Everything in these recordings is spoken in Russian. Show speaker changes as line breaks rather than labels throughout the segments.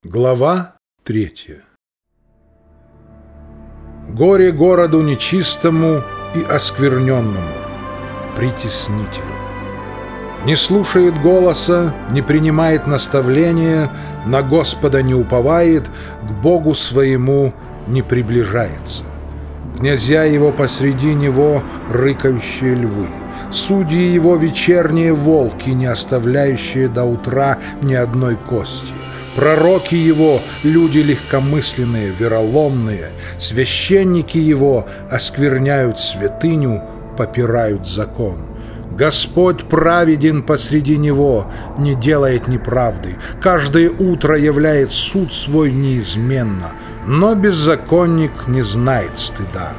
Глава 3. Горе городу нечистому и оскверненному, притеснителю. Не слушает голоса, не принимает наставления, на Господа не уповает, к Богу своему не приближается. Князья его посреди него рыкающие львы, судьи его вечерние волки, не оставляющие до утра ни одной кости. Пророки его — люди легкомысленные, вероломные, священники его оскверняют святыню, попирают закон. Господь праведен посреди него, не делает неправды, каждое утро являет суд свой неизменно, но беззаконник не знает стыда.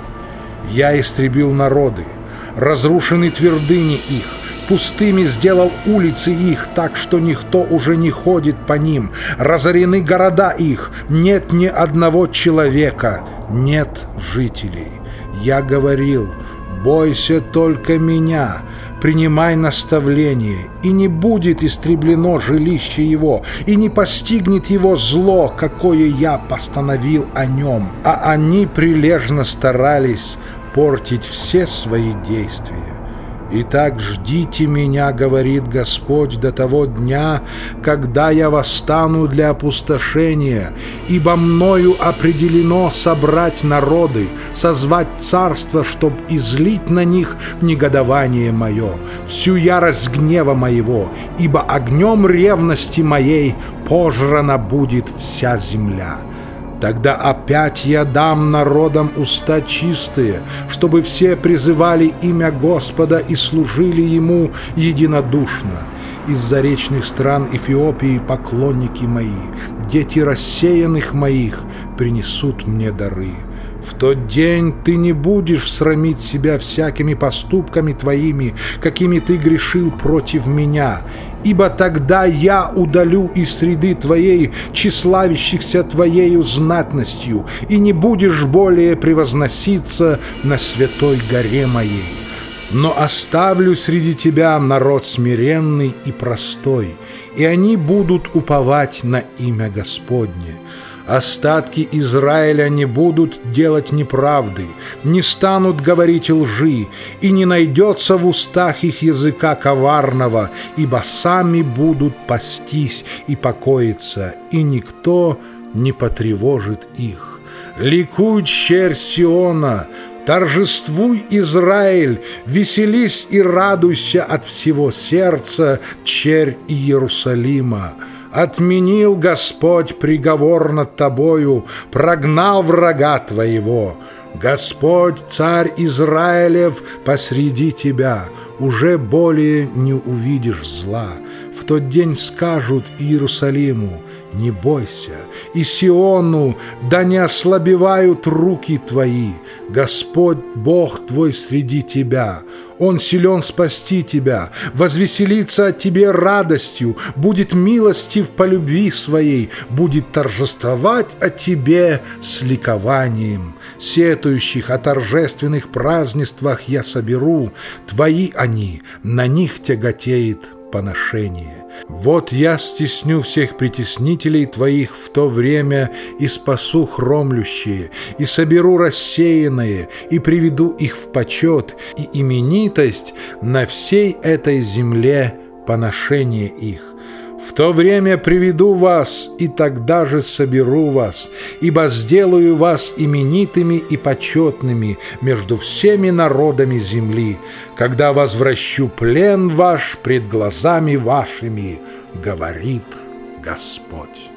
Я истребил народы, разрушены твердыни их, пустыми сделал улицы их, так что никто уже не ходит по ним. Разорены города их, нет ни одного человека, нет жителей. Я говорил: бойся только меня, принимай наставление, и не будет истреблено жилище его, и не постигнет его зло, какое я постановил о нем. А они прилежно старались портить все свои действия. «Итак, ждите меня, — говорит Господь, — до того дня, когда я восстану для опустошения, ибо мною определено собрать народы, созвать царство, чтоб излить на них негодование мое, всю ярость гнева моего, ибо огнем ревности моей пожрана будет вся земля». Тогда опять я дам народам уста чистые, чтобы все призывали имя Господа и служили Ему единодушно. Из заречных стран Эфиопии поклонники мои, дети рассеянных моих принесут мне дары. В тот день ты не будешь срамить себя всякими поступками твоими, какими ты грешил против меня, ибо тогда я удалю из среды твоей тщеславящихся твоею знатностью, и не будешь более превозноситься на святой горе моей. Но оставлю среди тебя народ смиренный и простой, и они будут уповать на имя Господне. Остатки Израиля не будут делать неправды, не станут говорить лжи, и не найдется в устах их языка коварного, ибо сами будут пастись и покоиться, и никто не потревожит их. Ликуй, черь Сиона! Торжествуй, Израиль, веселись и радуйся от всего сердца, черь Иерусалима. Отменил Господь приговор над тобою, прогнал врага твоего. Господь, царь Израилев, посреди тебя, уже более не увидишь зла. В тот день скажут Иерусалиму: не бойся, и Сиону: да не ослабевают руки твои. Господь Бог твой среди тебя, Он силен спасти тебя, возвеселится от тебе радостью, будет милостив по любви своей, будет торжествовать о тебе с ликованием. Сетующих о торжественных празднествах я соберу, твои они, на них тяготеет поношение. Вот я стесню всех притеснителей твоих в то время и спасу хромлющие, и соберу рассеянные, и приведу их в почет, и именитость на всей этой земле поношение их. В то время приведу вас, и тогда же соберу вас, ибо сделаю вас именитыми и почетными между всеми народами земли, когда возвращу плен ваш пред глазами вашими, говорит Господь.